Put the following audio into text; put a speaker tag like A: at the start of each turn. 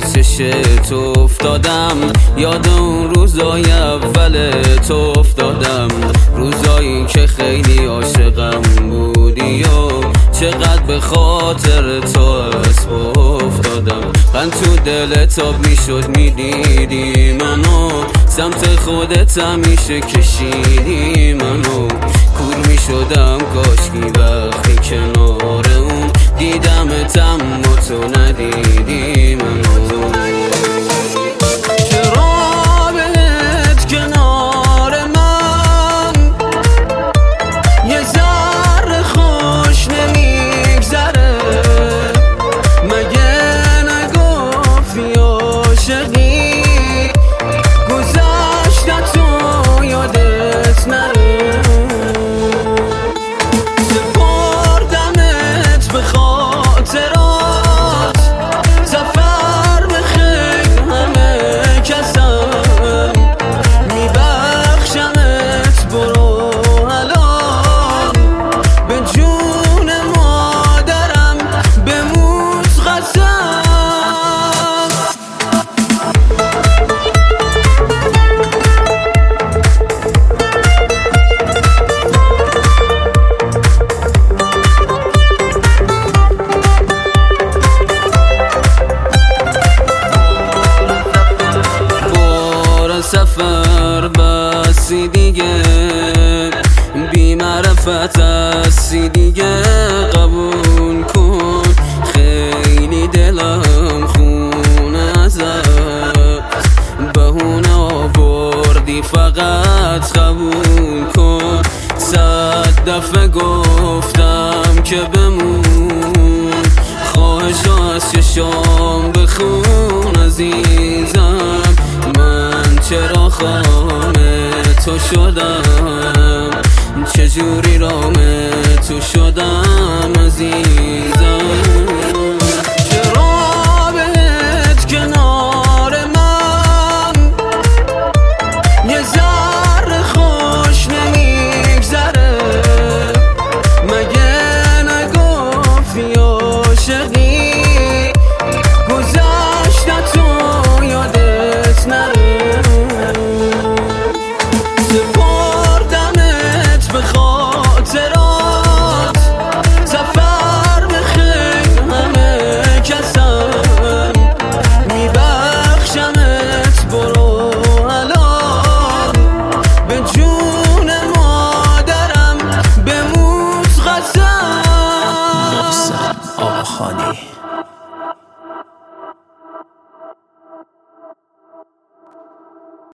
A: چشت افتادم، یاد اون روزای اول تو افتادم، روزایی که خیلی عاشقم بودی و چقدر به خاطر تو اسب افتادم. من تو دلت آب میشد میدیدی منو، سمت خودت همیشه کشیدی منو، کور میشدم کاشکی وقتی کنار اون دیدمتم و تو ندیدی منو. سفر بسی دیگه، بی معرفت هستی دیگه، قبول کن خیلی دلم خونه ازت، بهونه آوردی فقط قبول کن. 100 دفعه گفتم که بمون، خواهشا از چشام بخون عزیزم، من چرا خانه تو شدم، چجوری رام تو شدم عزیزم. چرا بهت کنار من یه ذره خوش نمیگذره، مگه نگفتی عاشقی گذشت تو یادت نره، سپردمت به خاطرات، سفر به خیر همه کسم، میبخشمت برو الان، به جون مادرم بموت قسم.
B: محسن آقاخانی.